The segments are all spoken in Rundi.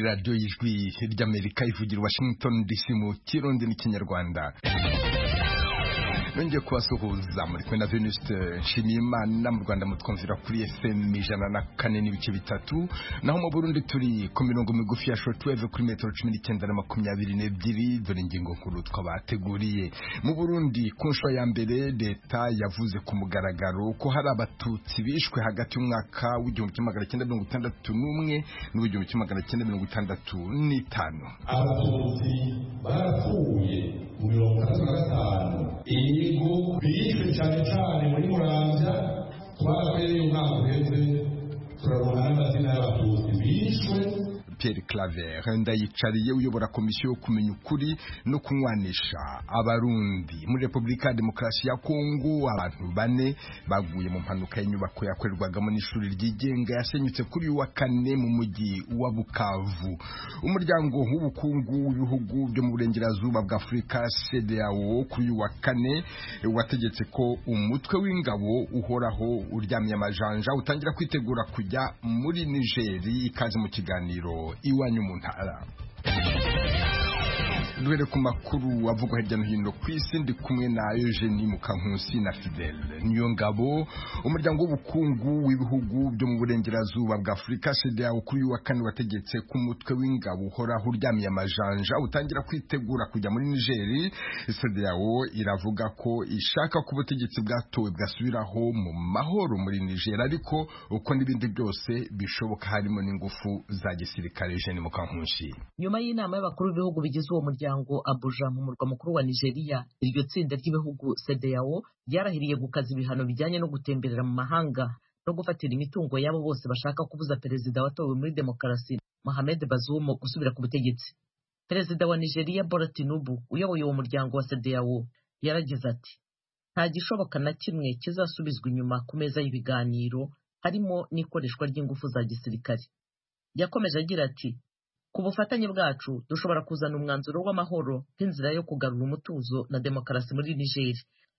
Radio y'Ijwi ry'Amerika ivugira Washington DC mu Kirundi n'Ikinyarwanda. Nongeye kubasuhuza muri kumwe na Venuste Nshimiyimana mu Rwanda mutwumvira kuri FM 104.3 naho mu Burundi turi ku mirongo migufi ya shortwave kuri metero 19 na 22 dore ingingo nkuru twabateguriye. Mu Burundi ku nshuro ya mbere leta yavuze ku mugaragaro ko hari abatutsi bishwe hagati y'umwaka w'1961 n'1965. Abatutsi barapfuye mu 1965 Igo bishwe cyane cyane muri Muramvya twakoreye umwaka uheze turabona amazina y'abatutsi bishwe. Pierre Claver ndayicariye uyobora komisiyo yo kumenya ukuri no kunywanisha abarundi muri Republika ya Demokarasi ya Kongo. Abantu 4 baguye mu mpanuka y'inyubako yakorerwagamo n'ishuri ryigenga yasenyutse kuri wa kane mu mujyi wa Bukavu. Umuryango w'ubukungu w'ibihugu byo mu burengerazuba bwa Afrika CEDEAO kuri wa kane wategetse ko umutwe w'ingabo uhoraho uryamye amajanja utangira kwitegura kujya muri Niger. Ikaze mu kiganiro iwanyu mu ntara. Duhere ku makuru avugwa hirya no hino ku isi, ndi kumwe na Eugenie Mukankusi na Fidèle Niyongabo. Umuryango w'ubukungu w'ibihugu byo mu burengerazuba bwa Afrika CEDEAO kuri wa kane wategetse ku mutwe w'ingabo uhoraho uryamiye amajanja utangira kwitegura kujya muri Niger. CEDEAO iravuga ko ishaka ko ubutegetsi bwatowe bwasubiraho mu mahoro muri Niger, ariko uko n'ibindi byose bishoboka harimo n'ingufu za gisirikare. Eugenie Mukankusi. Nyuma y'inama y'abakuru b'ibihugu bigize uwo muryango Abuja mu murwa mukuru wa Nigeria, iryo tsinda ry'ibihugu CEDEAO ryarahiriye gukaza ibihano bijyanye no gutemberera mu mahanga no gufatira imitungo yabo bose bashaka kubuza perezida watowe muri demokarasi Mohamed Bazoum gusubira ku butegetsi. Perezida wa Nigeria Bola Tinubu uyoboye uwo muryango wa CEDEAO yaragize ati nta gishoboka na kimwe kizasubizwa inyuma ku meza y'ibiganiro, harimo n'ikoreshwa ry'ingufu za gisirikare. Yakomeje agira ati ku bufatanye bwacu dushobora kuzana umwanzuro w'amahoro nk'inzira yo kugarura umutuzo na demokarasi muri Niger.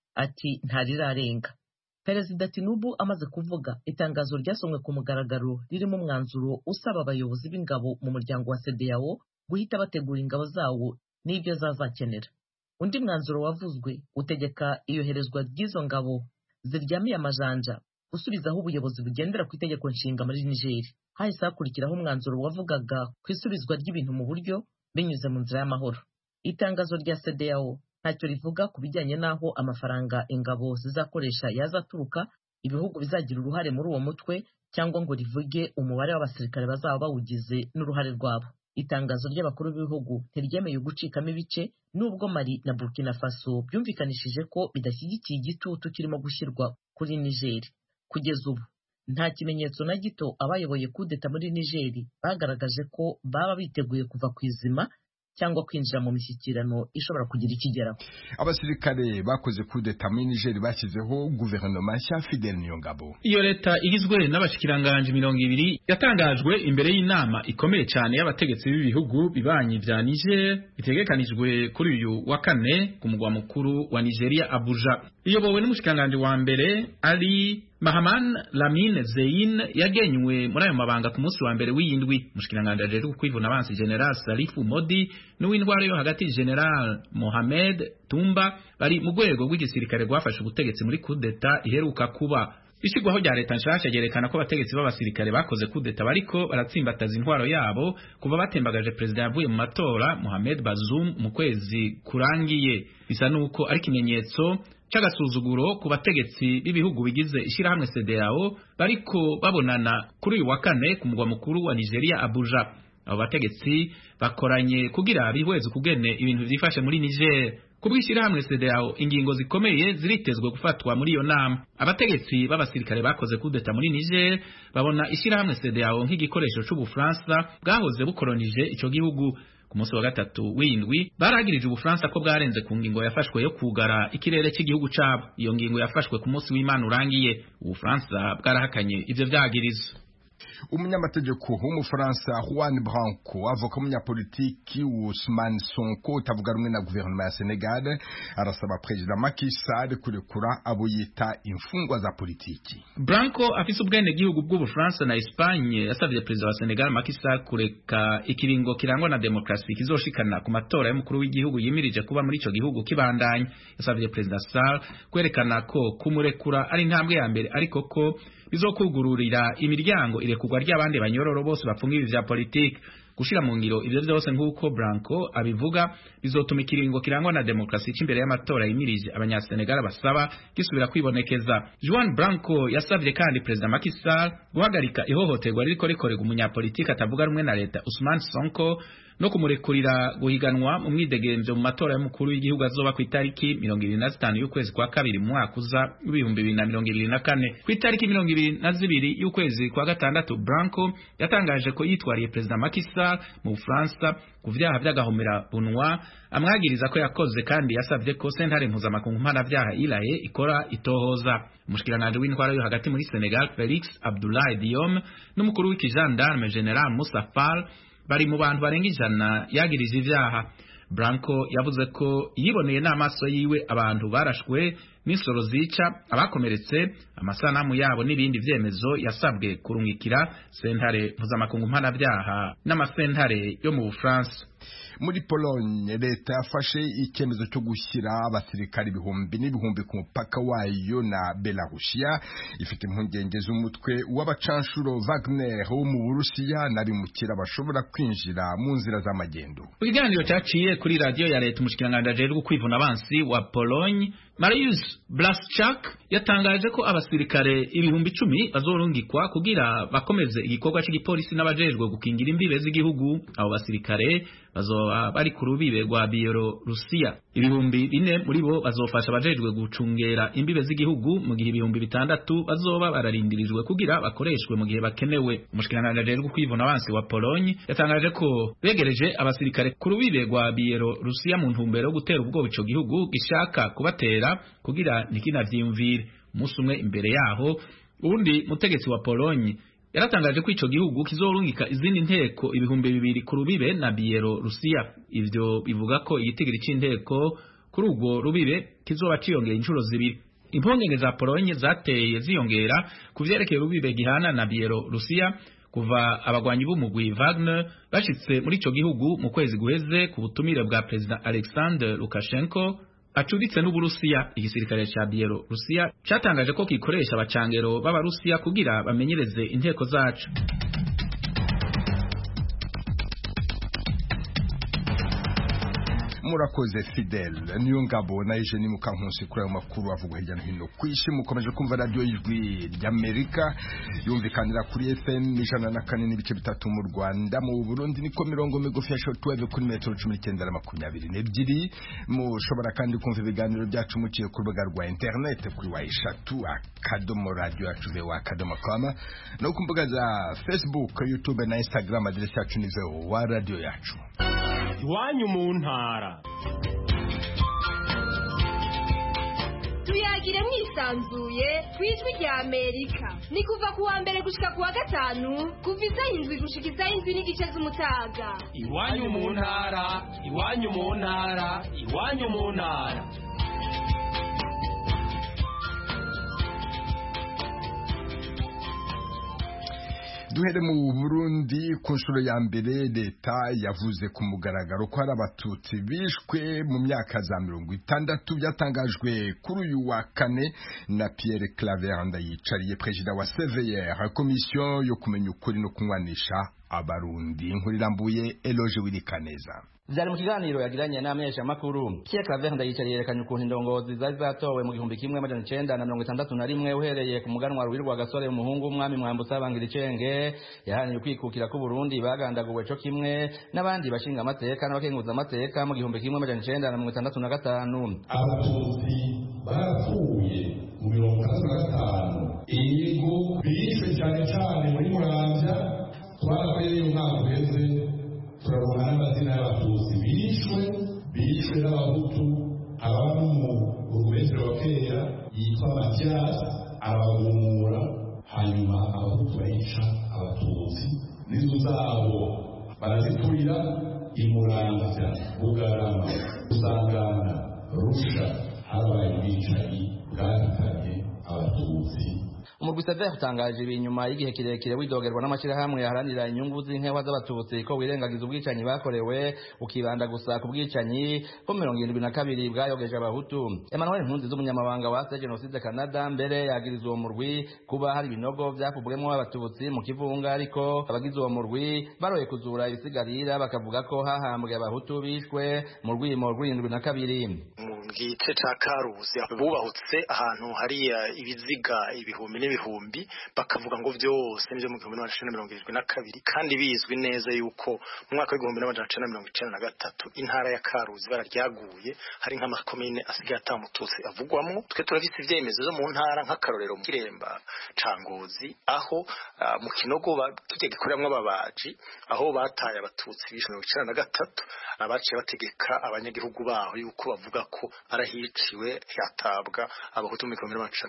Ati ntarirarenga. Perezida Tinubu amaze kuvuga, itangazo ryasomwe ku mugaragaro ririmo umwanzuro usaba abayobozi b'ingabo mu muryango wa CEDEAO guhita bategura ingabo zawo n'ibyo zazakenera. Undi mwanzuro wavuzwe utegeka iyoherezwa ry'izo ngabo ziryamiye amajanja gusubizaho ubuyobozi bugendera ku itegeko nshinga muri Niger. Hahise hakurikiraho umwanzuro wavugaga ku isubizwa ry'ibintu mu buryo binyuze mu nzira y'amahoro. Itangazo rya CEDEAO ntacyo rivuga ku bijyanye n'aho amafaranga ingabo zizakoresha yazaturuka, ibihugu bizagira uruhare muri uwo mutwe, cyangwa ngo rivuge umubare w'abasirikare bazaba bawugize n'uruhare rwabo. Itangazo ry'abakuru b'ibihugu ntiryemeye gucikamo ibice, nubwo Mali na Burkina Faso byumvikanishije ko bidashyigikiye igitutu kirimo gushyirwa kuri Niger. Kugeza ubu nta kimenyetso na gito abayoboye kudeta muri Niger bagaragaje ko baba biteguye kuva ku izima cyangwa kwinjira mu mishyikirano ishobora kugira ikigeraho. Abasirikare bakoze kudeta muri Niger bashyizeho guverinoma nshya. Fidèle Niyongabo. Iyo leta igizwe n'abashikiranganje 200 yatangajwe imbere y'inama ikomeye cyane y'abategetsi b'ibihugu bibanyi vya Niger itegekanijwe kuri uyu wa kane ku mugwa mukuru wa Nigeria Abuja. Iyobowe n'umushikiranganje wa mbere ari Mahaman Lamine Zein yagenywe muri ayo mabanga ku munsi wa mbere w'indwi. Umushikiranganje ajejwe kwivuna abansi General Salifu Modi n'uw'indwara yo hagati General Mohamed Tumba bari mu rwego rw'igisirikare rwafashe ubutegetsi muri kudeta iheruka kuba. Ishigwaho rya leta nshasha ryerekana ko abategetsi b'abasirikare bakoze kudeta bariko baratsimbataza intwaro yabo kuva batembagaje perezida yavuye mu matora Mohamed Bazoum mu kwezi kurangiye. Bisa nuko ari kimenyetso c'agasuzuguro ku bategetsi b'ibihugu bigize ishirahamwe CEDEAO bariko babonana kuri uyu wa kane ku mugwa mukuru wa Nigeria Abuja. Abo bategetsi bakoranye kugira bihweze kugene ibintu vyifashe muri Niger. Kubwishirahamwe CEDEAO ingingo zikomeye ziritezwe gufatwa muri iyo nama. Abategetsi b'abasirikare bakoze kudeta muri Niger babona ishirahamwe CEDEAO nk'igikoresho c'Ubufaransa bwahoze bukolonije ico gihugu. Ku munsi wa gatatu w'indwi baragirije Ubufaransa ko bwarenze ku ngingo yafashwe yo kugara ikirere cy'igihugu cabo. Iyo ngingo yafashwe ku munsi w'Imana urangiye. Ubufaransa bwarahakanye ivyo vyagirizo. umunyamategeko w'umufaransa Juan Branco avoka umunyapolitiki Ousmane Sonko utavuga rumwe na guverinoma ya Senegal arasaba perezida Macky Sall kurekura abo yita imfungwa za politiki. Branco afise ubwene gihugu bw'Ubufaransa na Espagne yasavye perezida wa Senegal Macky Sall kureka ikiringo kirangwa na demokrasi kizoshikana ku matora y'umukuru w'igihugu yimirije kuba muri ico gihugu kibandanye. Yasavye perezida Sall kwerekana ko kumurekura ari intambwe ya mbere ariko ko bizokugururira imiryango irekurwa ry'abandi banyororo bose bafungiwe vya politiki. Gushira mu ngiro ivyo vyose nk'uko Branco abivuga bizotuma ikiringo kirangwa na demokrasi c'imbere y'amatora yimirije abanyasenegal basaba gisubira kwibonekeza. Juan Branco yasavye kandi perezida Macky Sall guhagarika ihohoterwa ririko rikorerwa umunyapolitiki atavuga rumwe na leta Ousmane Sonko no kumurekurira guhiganwa mu mwidegemvyo mu matora y'umukuru w'igihugu azoba ku itariki 25 y'ukwezi kwa kabiri mu mwaka uza 2024. Ku itariki 22 y'ukwezi kwa gatandatu Branco yatangaje ko yitwariye perezida Macky Sall mu Bufaransa ku vyaha vy'agahomera bunwa amwagiriza ko yakoze kandi yasavye ko sentare mpuzamakungu mpanavyaha ilahe ikora itohoza. Umushikiranganje w'intwara yo hagati muri Senegal Felix Abdoulaye Diome n'umukuru w'ikijandarme General Moussa Fall bari mu bantu barenga 100 yagiriza ivyaha. Branco yavuze ko yiboneye n'amaso yiwe abantu barashwe n'isoro zica abakomeretse amasanamu yabo n'ibindi vyemezo yasabwe kurungikira sentare mpuzamakungu mpanavyaha n'amasentare yo mu Bufaransa. Muri Pologne leta yafashe icyemezo cyo gushyira abasirikari ibihumbi n'ibihumbi ku mupaka wayo na Belarusia ifite impungenge z'umutwe w'abacanshuro Wagner wo mu Burusiya n'abimukira bashobora kwinjira mu nzira z'amagendo. Ikiganiro cyaciye kuri radio ya leta umushikiranganje ajejwe kwivuna abansi wa Pologne Mariusz Blaszczak yatangaje ko abasirikare ibihumbi 10 bazorungikwa kugira bakomeze igikorwa cy'igipolisi n'abajejwe gukingira imbibe z'igihugu. Abo basirikare bazoba bari ku rubibe rwa Bielorusiya. Ibihumbi 4 muri bo bazofasha abajejwe gucungera imbibe z'igihugu mu gihe ibihumbi 6 bazoba bararindirijwe kugira bakoreshwe mu gihe bakenewe. Umushikiranganje ajejwe kwivuna abansi wa Pologne yatangaje ko begereje abasirikare ku rubibe rwa Bielorusiya mu ntumbero yo gutera ubwoba ico gihugu gishaka kubatera kugira nikinavyimvire. Umunsi umwe imbere yaho ubundi mutegetsi wa Pologne yaratangaje ko ico gihugu kizorungika izindi nteko ibihumbi 2 ku rubibe na Bielorusiya. Ivyo bivuga ko igitigiri c'inteko kuri urwo rubibe kizoba ciyongera inshuro 2. Impongenge za Pologne zateye ziyongera ku vyerekeye rubibe gihana na Bielorusiya kuva abagwanyi b'umugwi Wagner bashitse muri ico gihugu mu kwezi guheze ku butumire bwa President Alexander Lukashenko acuditse n'Uburusiya. Igisirikare ca Bielorusiya catangaje ko kikoresha abacangero b'Abarusiya kugira bamenyereze inteko zacu. Murakoze Fidel niyo ngabo na Eugenie Mukankusi kuri ayo makuru avugwa hirya no hino kwisi. Mukomeje kumva radio y'Ijwi ry'Amerika yumvikanira kuri FM 104.3 mu Rwanda. Mu Burundi niko mirongo migufi ya shortwave kuri metero 1922. Mushobora kandi kumva ibiganiro byacu muciye ku rubuga rwa internet kuri eshatu akadomo radio yacu @com no ku mbuga za Facebook, YouTube na Instagram. Adresse yacu ni wa radio yacu. Iwanyu mu ntara. Tuyagire mwisanzuye kwijwi rya Amerika. Ni kuva ku wa mbere gushika ku wa gatanu kuva isaha 7 gushika isaha 7:30 z'umutaga. Iwanyu mu ntara, iwanyu mu ntara, iwanyu mu ntara. Duhere mu Burundi. Ku nshuro ya mbere leta yavuze ku mugaragaro ko hari abatutsi bishwe mu myaka za 60 byatangajwe kuri uyu wa kane na Pierre Claver Ndayicariye perezida wa CVR komisiyo yo kumenya ukuri no kunywanisha abarundi. Inkuru irambuye Eloge Wirikaneza. Vyari mu kiganiro yagiranye n'amenyesha makuru. Pierre Claver Ndayicariye yerekanye ukuntu indongozi zari zatowe mu 1961 uhereye ku muganwa Ruwirwa Gasore umuhungu w'umwami Mwambutsa Bangiricenge yahaniye kwikukira ku Burundi bagandaguwe cyo kimwe n'abandi bashinga amateka n'abakenguza amateka mu 1965. Abatutsi barapfuye mu 1965. Ego bishwe cyane muri Muramvya twarakoreye umwaka uheze turabona n'amazina y'abatutsi bishwe n'abahutu. Ababa mu burugumesitiri wa kera yitwa Mathias arabagumura hanyuma abahutu bayica abatutsi. zabo baraziturira imuramvya bugarama usangana rusha habaye ubwicanyi bwahitanye abatutsi. umurwi Sever utangaje ibi nyuma y'igihe kirekire widogerwa n'amashirahamwe yaharanira inyungu z'inkewa z'abatutsi ko wirengagiza ubwicanyi bakorewe ukibanda gusa ku bwicanyi bwo 72 bwayogeje abahutu. Emmanuel Nkunzi z'umunyamabanga wa Genocide Canada mbere yagiriza uwo murwi kuba hari ibinogo byakubwemo abatutsi mu kivunga, ariko abagize uwo murwi baroye kuzura ibisigarira bakavuga ko hahambwe abahutu bishwe mu rwimo rw'72. Gice ca Karuzi bubahutse ahantu hari ibiziga ibihumbi n'ibihumbi bakavuga ngo vyose nivyo mu 1972 kandi bizwi neza yuko mu mwaka wa 1993 intara ya Karuzi bararyaguye hari nk'amakomine asigaye atamututsi avugwamwo. Twe turafise ivyemezo zo mu ntara nk'akarorero mu Kiremba ca Ngozi aho mu Kinogo kije gikoreramwo ababaji aho bataye abatutsi bishwe mu 1993 abaciye bategeka abanyagihugu baho yuko bavuga ko arahiciwe yatabwa abahutu mu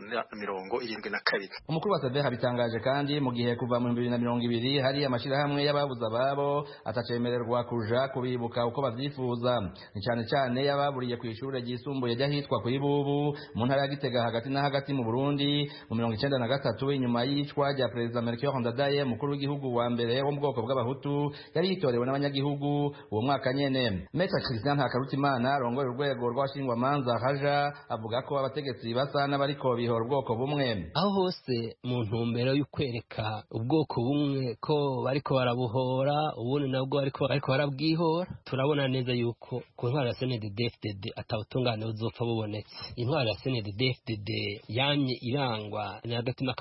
1972. Umukuru wa Sever habitangaje kandi mu gihe kuva mu 2020 hari amashirahamwe y'ababuza ababo atacemererwa kuja kubibuka uko bavyifuza, ni cyane cyane yababuriye ku ishure ryisumbuye ryahitwa ku Ibubu mu ntara ya Gitega hagati na hagati mu Burundi mu 1993 inyuma y'icwa rya President Melchior Ndadaye mukuru w'igihugu wa mbere wo mu bwoko bw'abahutu yari yitorewe n'abanyagihugu uwo mwaka nyene. Maître Christian Ntakarutimana arongoye urwego rw'abashingwa manza haja avuga ko abategetsi basa n'abariko bihora ubwoko bumwe. Aho hose mu ntumbero y'ukwereka ubwoko bumwe ko bariko barabuhora ubundi nabwo bariko barabwihora, turabona neza yuko ku ntwaro ya CNDD-FDD atawutungane uzopfa bubonetse. Intwaro ya CNDD-FDD yamye irangwa n'agatima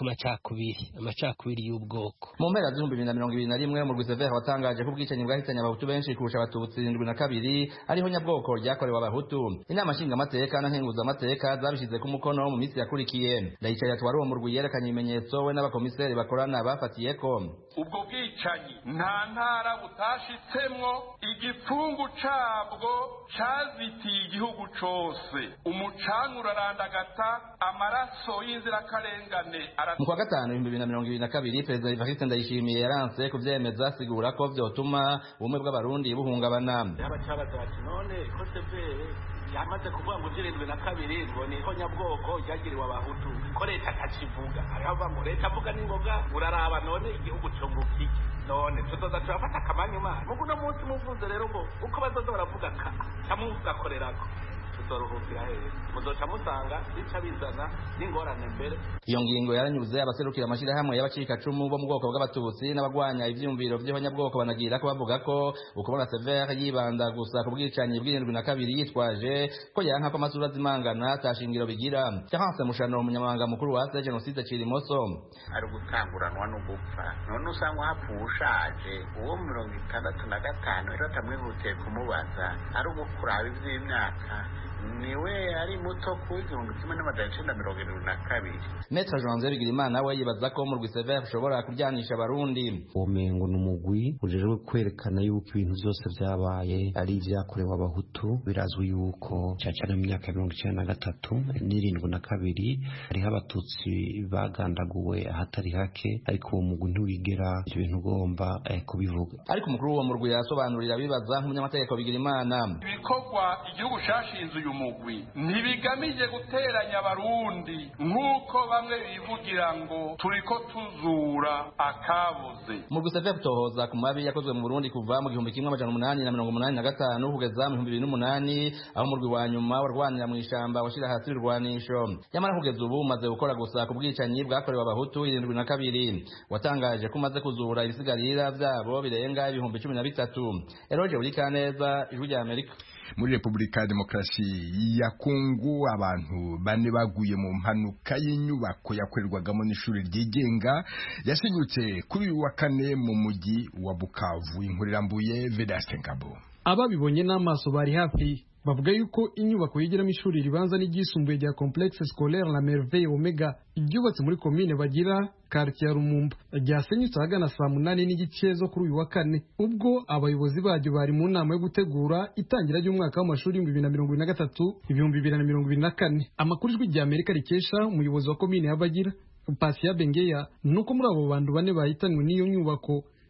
amacakubiri y'ubwoko. Mu mpera z'2021 umurwi Sever watangaje ko ubwicanyi bwahitanye abahutu benshi kurusha abatutsi 72 ariho nyabwoko ryakorewe abahutu. Inama nshingamateka na nkenguzamateka zabishize ku mukono mu minsi yakurikiye. Ndayicaye atwara uwo murwi yerekanye ibimenyetso we n'abakomiseri bakorana bafatiyeko. Ubwo bwicanyi nta ntara butashitsemwo, igipfungu cabwo cazitiye igihugu cose, umucanga urarandagata, amaraso y'inzirakarengane. Mu kwa gatanu 2022 Perezida Evariste Ndayishimiye yaranse kuvyemeza asigura ko vyotuma ubumwe bw'abarundi buhungabana. Abacabaza bati none ko Sever yamaze kuvuga ngo 72 ngo niho nyabwoko ryagiriwe abahutu ko leta atakivuga, arava ngo leta avuga n'ingoga uraraba none igihugu cyo ngukiki none tuzoza turafata kamanyuma mugu no munsi muvuze rero ngo uko bazoza baravuga ka camugakorerako tuzoruhukira hehe muzoca musanga bica bizana n'ingorane mbere. Iyo ngingo yaranyuze abaserukira amashirahamwe y'abacikacumu bo mu bwoko bw'abatutsi n'abagwanya ivyumviro vy'abanyabwoko banagira ko bavuga ko ukubona Sever yibanda gusa ku bwicanyi bw'72 yitwaje ko yanka ko amasura zimangana atashingiro bigira. Cyahanse Mushano umunyamabanga mukuru wa Genocide Cirimoso ari gutanguranwa no gupfa none usanga hapfushaje uwo 65 rero tamwihutiye kumubaza ari ugukuraba ivy'imyaka niwe ari muto ku 1972. Maître Jean Bigirimana we yibaza ko umurwi Sever ushobora kuryanisha abarundi. Umengo n'umugwi ujejwe kwerekana yuko ibintu byose byabaye ari ivyakorewe abahutu. Birazwi yuko cyane mu myaka 1973 hariho abatutsi bagandaguwe ahatari hake, ariko uwo mugwi ntiwigera ibyo bintu ugomba kubivuga. Ariko umukuru w'uwo murwi yasobanurira bibaza nk'umunyamategeko Bigirimana ibikorwa igihugu cashinze uyu mugwi ntibigamije guteranya abarundi nk'uko bamwe bivugira ngo turiko tuzura akabuze. Umurwi Sever utohoza ku mabi yakozwe mu Burundi kuva mu 1885 kugeza mu 2008 aho umurwi wa nyuma warwanira mu ishamba washira hasi urwanisho. Yamara kugeza ubu umaze gukora gusa ku bwicanyi bwakorewe abahutu 72 watangaje ko umaze kuzura ibisigarira vyabo birenga 13,000. Eroje Urikaneza, Ijwi rya Amerika. Muri Republika ya Demokarasi ya Kongo abantu bane baguye mu mpanuka y'inyubako yakorerwagamo n'ishuri ryigenga yashinyutse kuri uyu wa kane mu mujyi wa Bukavu. Inkurirambuye Vedaste Ngabo. Ababibonye n'amaso bari hafi bavuga yuko inyubako yigiramo ishuri ribanza n'igisumbuye rya Complexe Scolaire La Merveille Omega iryubatse muri commune bagira quartier Rumumba ryasenyutse ahagana saa 8:30 zo kuri uyu wa kane, ubwo abayobozi baryo bari mu nama yo gutegura itangira ry'umwaka w'amashuri 2023-2024. Amakuru Ijwi rya Amerika rikesha umuyobozi wa commune ya Bagira Pasia Bengeya nuko muri abo bantu bane bahitanywe n'iyo nyubako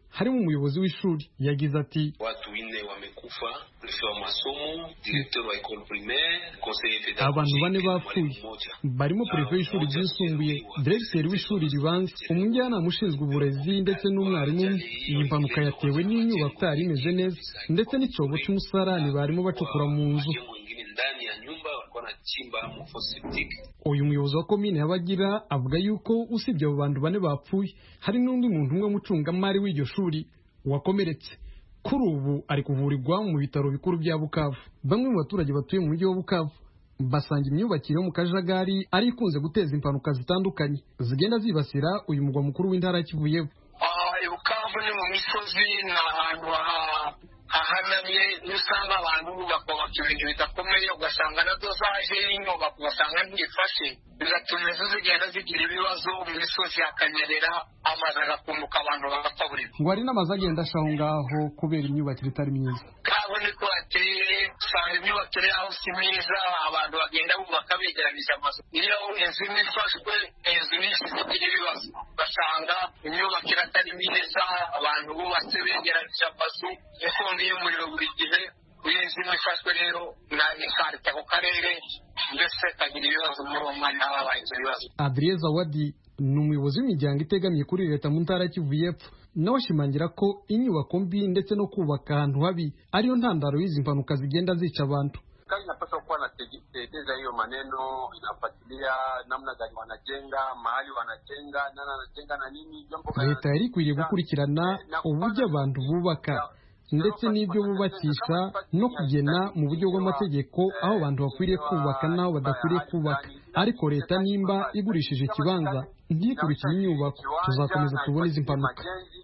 harimo umuyobozi w'ishuri yagize ati watu 4 wamekufa, polisi wa masomo, directeur wa école primaire, conseiller pédagogique, abantu 4 bapfuye barimo prefe y'ishuri ryisumbuye, directeur w'ishuri ribanza, umujyanama ushinzwe uburezi ndetse n'umwarimu. Iyi mpanuka yatewe n'inyubako itari imeze neza ndetse n'icyobo cy'umusarani barimo bacukura mu nzu. ndani ya nyumba walikuwa wanachimba mfosiptic. Uyu muyobozi wa komine y'Abagira avuga yuko usibye abo bantu 4 bapfuye hari n'undi muntu umwe mucungamari w'iryo shuri wakomeretse. Kuri ubu ari kuvurirwa mu bitaro bikuru bya Bukavu. Bamwe mu baturage batuye mu mujyi wa Bukavu basanga imyubakire yo mu kajagari ari ikunze guteza impanuka zitandukanye zigenda zibasira uyu mugwa mukuru w'intara ya Kivu y'Epfo. Bukavu ni mu misozi n'ahantu hahanamye, usanga abantu bakubaka ibintu bidakomeye, ugasanga na dozaje y'inyubako ugasanga ntifashe, bigatuma inzu zigenda zigira ibibazo, mu misozi hakanyerera, amazi agakunguka, abantu bagapfa buri ngo hari n'amazu agenda ashaho ngaho kubera imyubakire itari myiza. Kabo niko ateye, usanga imyubakire yaho si myiza, abantu bagenda bubaka begeranije amazu. Iyo inzu ifashwe, inzu nyinshi zigira ibibazo, ugasanga imyubakire atari myiza, abantu bubatse begeranije amazu, inkongi y'umuriro buri gihe. Uyenzi mwifashwe rero na ikarita ku karere ndetse kagira ibibazo muri uwo mwanya habaye ibibazo. Adrien Zawadi ni umuyobozi w'imiryango itegamiye kuri leta mu ntara ya Kivu y'Epfo, nawe ashimangira ko inyubako mbi ndetse no kubaka ahantu habi ariyo ntandaro y'izi mpanuka zigenda zica abantu. Serikali inapaswa kuwa na tekeleza hiyo maneno, inafuatilia namna gani wanajenga, mahali wanajenga, nani anajenga na nini. Leta yari ikwiriye gukurikirana uburyo abantu bubaka ndetse n'ibyo bubakisha no kugena mu buryo bw'amategeko aho abantu bakwiriye kubaka n'aho badakwiriye kubaka. Ariko leta nimba igurishije ikibanza ntikurikire inyubako, tuzakomeza tubona izi mpanuka.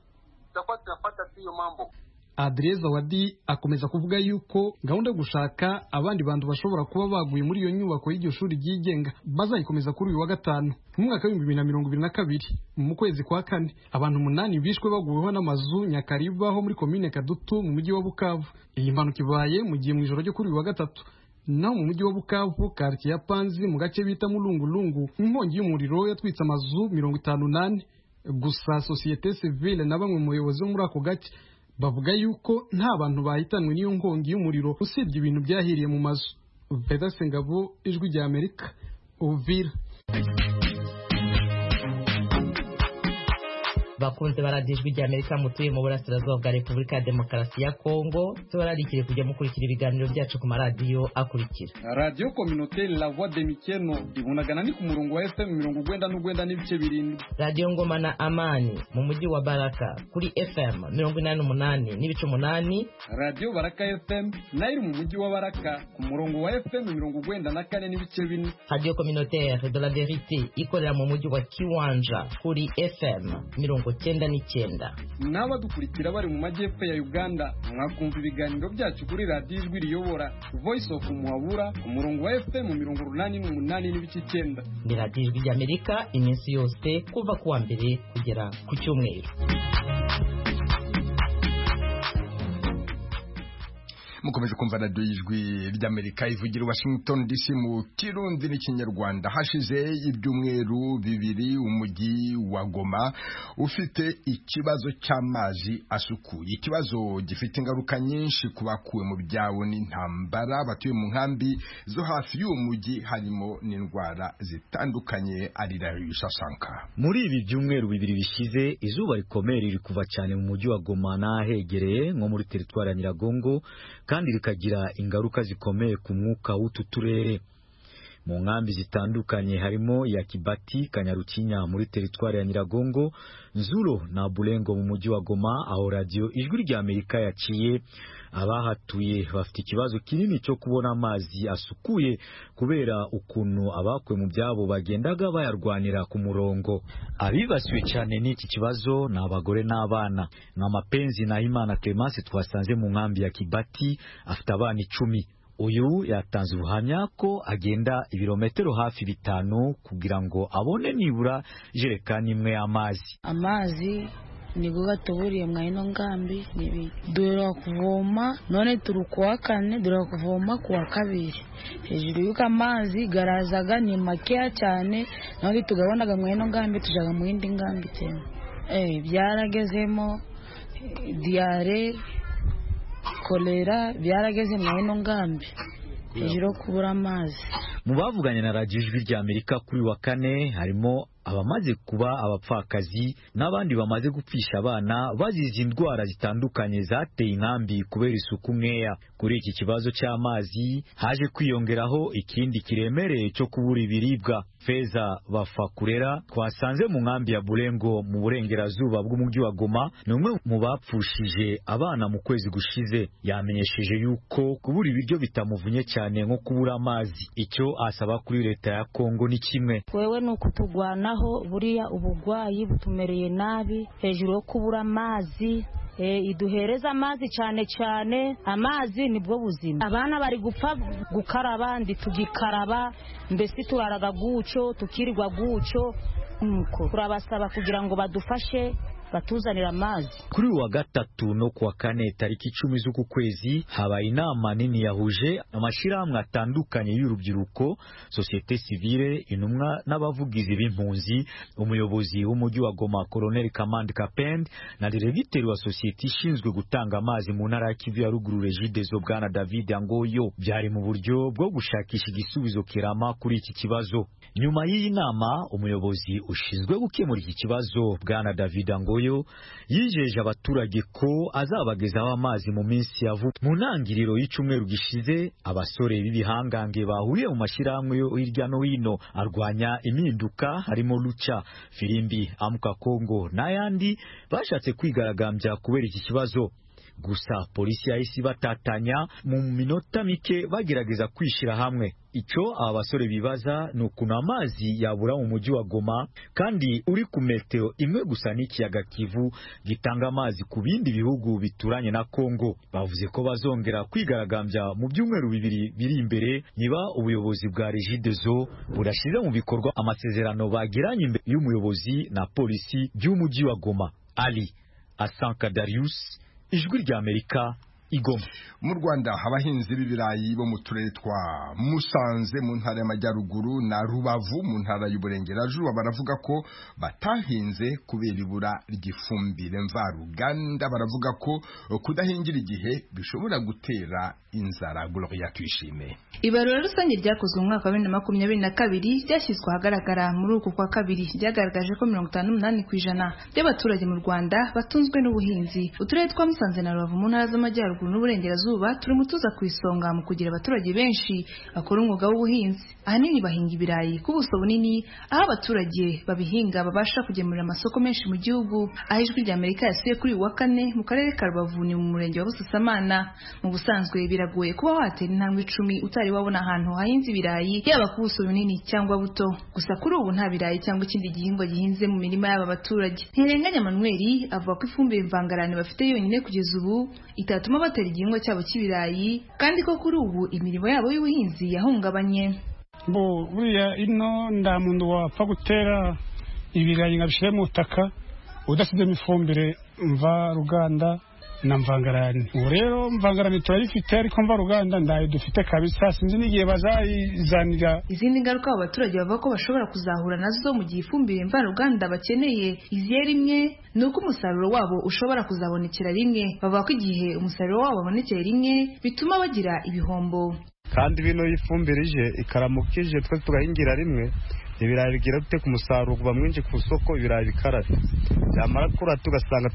Adrien Zawadi akomeza kuvuga yuko gahunda yo gushaka abandi bantu bashobora kuba baguye muri iyo nyubako y'iryo shuri ryigenga bazayikomeza kuri uyu wa gatanu. Mu mwaka wa 2022 mu kwezi kwa 4 abantu 8 bishwe baguweho n'amazu Nyakariba ho muri komine Kadutu mu mujyi wa Bukavu. Iyi mpanuka ibaye mu gihe mu ijoro ryo kuri uyu wa gatatu naho mu mujyi wa Bukavu quartier ya Panzi mu gace bita Mulungulungu inkongi y'umuriro yatwitse amazu 58. Gusa societe civile na bamwe mu bayobozi bo muri ako gace bavuga yuko nta bantu bahitanwe n'iyo nkongi y'umuriro usibye ibintu byahiriye mu mazu. Veda Sengabo, Ijwi rya Amerika, Uvira. Bakunze baradijwe rya Amerika mutuye mu burasirazuba bwa Repubulika ya Demokarasi ya Kongo, tubararikire kujya mukurikira ibiganiro byacu ku maradiyo akurikira. Radio Communautaire La Voix de Mikeno ibunagana ni ku murongo wa FM 99.7. Radio Ngoma na Amani mu mujyi wa Baraka kuri FM 88.8. Radio Baraka FM nayo mu mujyi wa Baraka ku murongo wa FM 94.4. Radio Communautaire de la Vérité ikorera mu mujyi wa Kiwanja kuri FM 99. N'abadukurikira bari mu majyepfo ya Uganda mwakumva ibiganiro byacu kuri radio Ijwi riyobora Voice of Muhabura ku murongo wa FM 88.9. Ni radio Ijwi rya Amerika iminsi yose kuva kuwa mbere kugera ku cyumweru. Mukomeje kumva radio Ijwi ry'Amerika ivugira Washington DC mu Kirundi n'Ikinyarwanda. Hashize ibyumweru 2 umujyi wa Goma ufite ikibazo cy'amazi asukuye, ikibazo gifite ingaruka nyinshi kubakuwe mu byabo n'intambara batuye mu nkambi zo hafi y'uwo mujyi, harimo n'indwara zitandukanye. Arirayisha Sanka. Muri ibi byumweru 2 bishize izuba rikomeye riri kuva cyane mu mujyi wa Goma n'ahegereye nko muri teritwari ya Nyiragongo, kandi rikagira ingaruka zikomeye ku mwuka w'utu turere. Mu nkambi zitandukanye harimo ya Kibati, Kanyarukinya muri teritwari ya Nyiragongo, Nzuro na Bulengo mu mujyi wa Goma, aho radio Ijwi rya Amerika yaciye. Abahatuye bafite ikibazo kinini cyo kubona amazi asukuye kubera ukuntu abakwe mu byabo bagendaga bayarwanira ku murongo. Abibasiwe cyane n'iki kibazo ni abagore n'abana. Nka Mapenzi na Imana Clemence twasanze mu nkambi ya Kibati afite abana 10. Uyu yatanze ubuhamya ko agenda ibirometero hafi 5 kugira ngo abone nibura jerekani imwe y'amazi. Amazi nigo gatuburiye mwa ino ngambi nibi dura kuvoma none turukuwa 4 dura kuvoma kuwa 2 hejuru yuko amazi garazaga ni makeya cyane none tugabonaga mwa ino ngambi tujaga mu yindi ngambi cyane byaragezemo diare kolera byarageze mu ino ngambi hejuru kubura amazi. Mu bavuganye na Radio Ijwi rya Amerika kuri wa kane harimo abamaze kuba abapfakazi n'abandi bamaze gupfisha abana bazize indwara zitandukanye zateye inkambi kubera isuku nkeya. Kuri iki kibazo cy'amazi haje kwiyongeraho ikindi kiremereye cyo kubura ibiribwa. Feza Bafakurera twasanze mu nkambi ya Bulengo mu burengerazuba bw'umujyi wa Goma ni umwe mu bapfushije abana mu kwezi gushize. Yamenyesheje yuko kubura ibiryo bitamuvunye cyane nko kubura amazi. Icyo asaba kuri leta ya Kongo ni kimwe. Wewe nuko tugwanaho buriya ubugwayi butumereye nabi hejuru yo kubura amazi. Iduhereza amazi cyane amazi nibwo buzima. Abana bari gupfa gukaraba ndi tugikaraba mbese turaraga gucyo tukirirwa gucyo nuko turabasaba kugira ngo badufashe batuzanira amazi. Kuri wa gatatu no kuwa kane tariki 10 z'uku kwezi habaye inama nini yahuje amashirahamwe atandukanye y'urubyiruko, societe civile, intumwa n'abavugizi b'impunzi, umuyobozi w'umujyi wa Goma Colonel Kamand Kapend na diregiteri wa societe ishinzwe gutanga amazi mu ntara ya Kivu ya ruguru Regideso Bwana David Angoyo. Byari mu buryo bwo gushakisha igisubizo kirama kuri iki kibazo. Nyuma y'iyi nama umuyobozi ushinzwe gukemura iki kibazo Bwana David Angoyo yijeje abaturage ko azabagezaho amazi mu minsi ya vuba. Mu ntangiriro y'icumweru gishize abasore b'ibihangange bahuriye mu mashirahamwe yo hirya no hino arwanya impinduka harimo Lucha, Firimbi, Amuka Kongo n'ayandi bashatse kwigaragambya kubera iki kibazo. Gusa polisi yahise batatanya mu minota mike bagerageza kwishira hamwe. Icyo aba basore bibaza ni ukuntu amazi yabura mu mujyi wa Goma kandi uri ku metero imwe gusa n'ikiyaga Kivu gitanga amazi ku bindi bihugu bituranye na Kongo. Bavuze ko bazongera kwigaragambya mu byumweru bibiri biri imbere niba ubuyobozi bwa Regideso burashize mu bikorwa amasezerano bagiranye imbere y'umuyobozi na polisi by'umujyi wa Goma. Ali Asanka Darius, Ijwi rya Amerika, Igoma. Mu Rwanda abahinzi b'ibirayi bo mu turere twa Musanze mu ntara y'Amajyaruguru na Rubavu mu ntara y'Uburengerazuba baravuga ko batahinze kubera ibura ry'ifumbire mvaruganda. Baravuga ko kudahingira igihe bishobora gutera inzara. Gloria Tuyishime. Ibarura rusange ryakozwe mu mwaka wa 2022 ryashyizwe ahagaragara muri uku kwa kabiri ryagaragaje ko 58% by'abaturage mu Rwanda batunzwe n'ubuhinzi. Uturere twa Musanze na Rubavu mu ntara z'Amajyaruguru n'Uburengerazuba turi mutuza ku isonga mu kugira abaturage benshi bakora umwuga w'ubuhinzi. Ahanini bahinga ibirayi ku buso bunini, aho abaturage babihinga babasha kugemurira amasoko menshi mu gihugu. Aho Ijwi rya Amerika yasuye kuri wa kane mu karere ka Rubavu ni mu murenge wa Busasamana. Mu busanzwe biragoye kuba watera intambwe 10 utari wabona ahantu hahinze ibirayi yaba ku buso bunini cyangwa buto. Gusa kuri ubu nta birayi cyangwa ikindi gihingwa gihinze mu mirima y'aba baturage. Ntirenganya Manuel avuga ko ifumbire mvangarane bafite yonyine kugeza ubu itatuma batera igihingwa cyabo cy'ibirayi kandi ko kuri ubu imirimo yabo y'ubuhinzi yahungabanye. Buriya ino nda muntu wapfa gutera ibirayi ngabishire mu butaka udasizemo ifumbire mva ruganda na mvangarani. Ubu rero mvangarani turayifite ariko mva ruganda ndayo dufite kabisa, sinzi n'igihe bazayizanira. Izindi ngaruka abaturage bavuga ko bashobora kuzahura nazo mu gihe ifumbire mva ruganda bakeneye iziye rimwe nuko umusaruro wabo ushobora kuzabonekera rimwe. Bavuga ko igihe umusaruro wabo wabonekeye rimwe bituma bagira ibihombo. Kandi bino ifumbire ije ikaramukije twe tugahingira rimwe ibirayi bigira dute ku musaruro kuba mwinshi ku soko ibirayi bikarata byamara kura tugasanga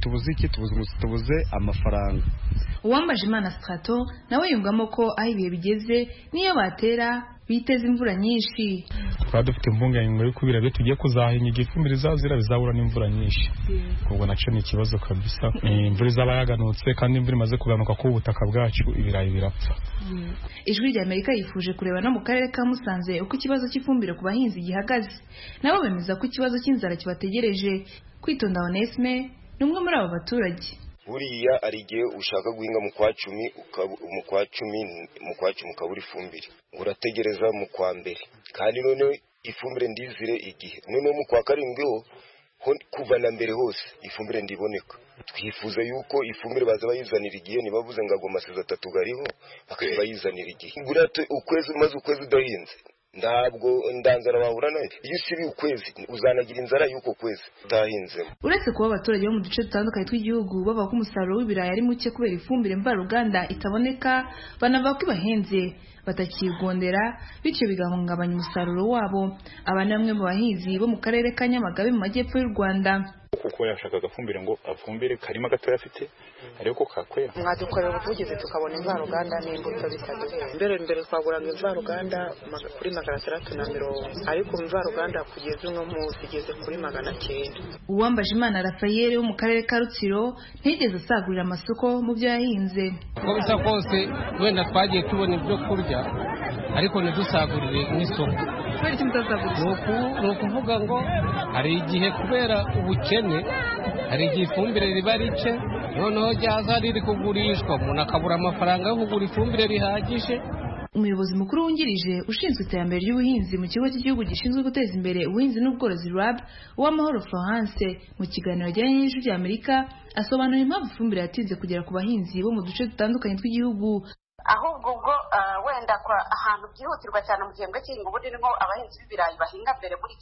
tubuze amafaranga. Uwambaje Imana Strato nawe yungamo ko aho ibihe bigeze niyo batera biteze imvura nyinshi. Twaba dufite impungenge yo kubira byo tugiye kuzahinga igifumbire zazira bizabura n'imvura nyinshi. Ubwo naco ni ikibazo kabisa. Imvura izaba yaganutse kandi imvura imaze kuganuka ku butaka bwacu ibirayi birapfa. Ijwi rya Amerika yifuje kureba no mu karere ka Musanze uko ikibazo cy'ifumbire ku bahinzi gihagaze. Nabo bemeza ko ikibazo cy'inzara kibategereje. Kwitonda Onesme ni umwe muri abo baturage. Buriya ari igihe ushaka guhinga mu kwa 10 ukabura ifumbire urategereza mu kwa mbere kandi none ifumbire ndizire igihe none mu kwa 7 ho kuva na mbere hose ifumbire ndiboneka. Twifuza yuko ifumbire baza bayizanira igihe nibavuze ngo Goma 3 gariho bakaza bayizanira igihe. Ukwezi udahinze ifumbire ntiboneka. Kandi ifumbire ndizire igihe none mu kwa 7 ho kuva na mbere hose ifumbire ndiboneka. Twifuza yuko ifumbire baza bayizanira igihe nibavuze ngo Goma 3 gariho bakaza bayizanira igihe. ntabwo ndanzara bahura nayo iyo usibiye ukwezi uzanagira inzara y'uko kwezi utahinzemo. Uretse kuba abaturage bo mu duce dutandukanye tw'igihugu bavuga ko umusaruro w'ibirayi ari muke kubera ifumbire mvaruganda itaboneka, banavuga ko ibahenze batakigondera bityo bigahungabanya umusaruro wabo. Aba ni bamwe mu bahinzi bo mu karere ka Nyamagabe mu majyepfo y'u Rwanda. Kuko yashakaga afumbire ngo afumbire karima gatoya afite ariko kakwera. Mwadukorera ubuvugizi tukabona imvaruganda n'imbuto bitaduhera. Mbere twaguraga imvaruganda kuri 650 ariko imvaruganda kugeza uno munsi igeze kuri 900. Uwambaje Imana Raphael wo mu karere ka Rutsiro ntigeze asagurira amasoko mu byo yahinze. Ko bisa kose wenda twagiye tubona ibyo kurya ariko ntidusagurire n'isoko. Kubera iki mutazagurira? Ni ukuvuga ngo hari igihe kubera ubukene, hari igihe ifumbire riba rice, noneho ryaza riri kugurishwa umuntu akabura amafaranga yo kugura ifumbire rihagije. Umuyobozi mukuru wungirije ushinzwe iterambere ry'ubuhinzi mu kigo cy'igihugu gishinzwe guteza imbere ubuhinzi n'ubworozi RAB Uwamahoro Florence mu kiganiro yajyanye n'Ijwi ry'Amerika asobanura impamvu ifumbire yatinze kugera ku bahinzi bo mu duce dutandukanye tw'igihugu. Ahubwo ubwo wenda kwa ahantu byihutirwa cyane mu gihembwe cy'ingo ubundi niho abahinzi b'ibirayi bahinga mbere muri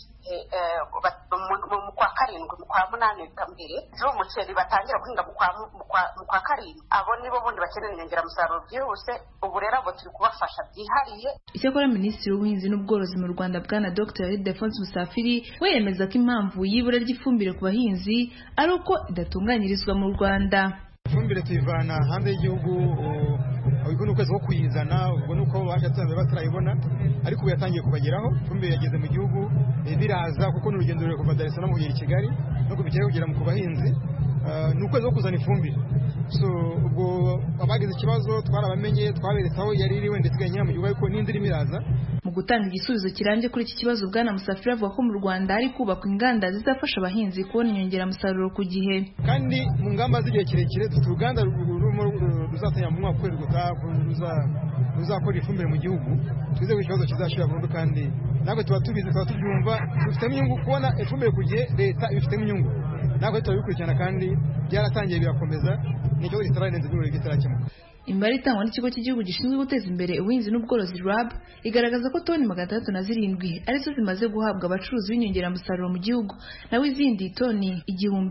mu kwa karindwi mu kwa munani mbere z'umuceri batangira guhinga mu kwa karindwi. Abo nibo bundi bakenera inyongeramusaruro byihuse, ubu rero abo turi kubafasha byihariye. Icyakora Minisitiri w'Ubuhinzi n'Ubworozi mu Rwanda Bwana Dr. Ildefonse Musafiri we yemeza ko impamvu y'ibura ry'ifumbire ku bahinzi ari uko idatunganyirizwa mu Rwanda. Ifumbire tuyivana hanze y'igihugu ubwo ni ukwezi ko kuyizana, ubwo ni uko bashatse batarayibona ariko ubu yatangiye kubageraho. Ifumbire yageze mu gihugu biraza kuko n'urugendo ruri kuva Dar es Salaam kugera i Kigali no kugera mu bahinzi. Ni ukwezi ko kuzana ifumbire, so ubwo abagize ikibazo twarabamenye twaberetse aho yari iri wenda isigaye mu gihugu ariko n'indi irimo iraza. Mu gutanga igisubizo kirambye kuri iki kibazo Bwana Musafiri avuga ko mu Rwanda hari kubakwa inganda zizafasha abahinzi kubona inyongeramusaruro ku gihe, kandi mu ngamba z'igihe kirekire dufite uruganda ruzatangira mu mwaka gutaha ruzakora ifumbire mu gihugu. Twizeye ko ikibazo kizashira burundu kandi ntabwo tuba tubizi, tuba tubyumva, dufitemo inyungu kubona ifumbire ku gihe, leta ibifitemo inyungu, ntabwo turabikurikirana kandi byaratangiye birakomeza, ni ikibazo kitararenze n'uburyo kitarakemuka. Imibare itangwa n'ikigo cy'igihugu gishinzwe guteza imbere ubuhinzi n'ubworozi RAB igaragaza ko toni 607 arizo zimaze guhabwa abacuruzi b'inyongeramusaruro mu gihugu, naho izindi toni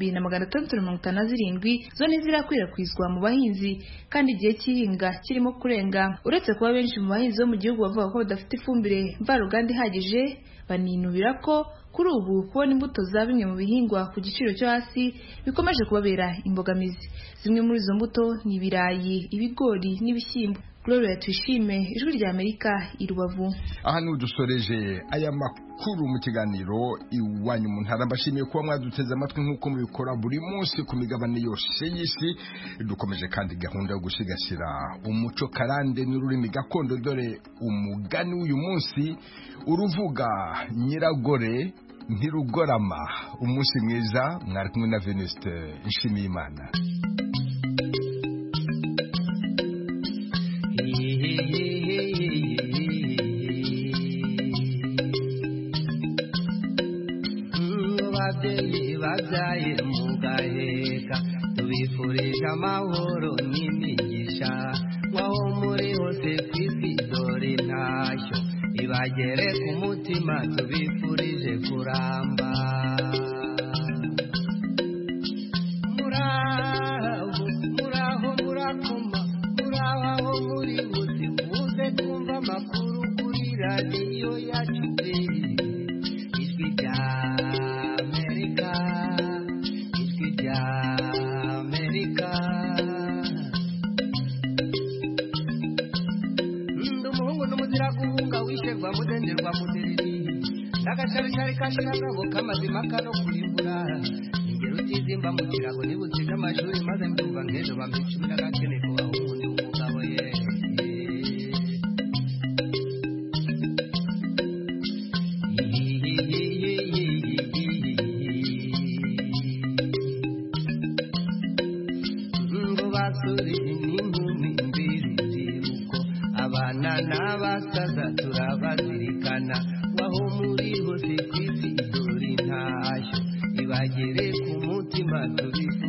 1657 zo ntizirakwirakwizwa mu bahinzi kandi igihe cy'ihinga kirimo kurenga. Uretse kuba benshi mu bahinzi bo mu gihugu bavuga ko badafite ifumbire mvaruganda ihagije, baninubira ko kuri ubu kubona imbuto za bimwe mu bihingwa ku giciro cyo hasi bikomeje kubabera imbogamizi. Zimwe muri izo mbuto ni ibirayi, ibigori n'ibishyimbo. Gloria Tuyishime, Ijwi ry'Amerika, i Rubavu. Aha ni udusoreje aya makuru mu kiganiro Iwanyu mu Ntara. Mbashimiye kuba mwaduteze amatwi nk'uko mubikora buri munsi ku migabane yose y'isi. Dukomeje kandi gahunda yo gusigasira umuco karande n'ururimi gakondo. Dore umugani w'uyu munsi uruvuga nyiragore ntirugorama. Umunsi mwiza, mwari kumwe na Venuste Nshimiyimana. Babyaye mugaheka tubifurije amahoro n'imigisha, waho muri hose kw'isi dore ntashyo ibagere ku mutima, tubifurije kuramba. Muraho murakoma, muraho aho muri hose muze kumva amakuru kuri radiyo yacu Ijwi ry'Amerika, Ijwi ry'Amerika. Ndi umuhungu n'umuzira guhunga wisherwa mudenderwa mudereri, n'agasharishari kashiragabo k'amazima kano kurimbura, ingero utizimba mu kirago nibutije amashuri maze mbyumva nk'ejo bambicumira gakene kuba umuntu w'umugabo ye. Abana n'abasaza turabazirikana, waho muri hose kw'isi dore ntashyo ibagere ku mutima, tubifurije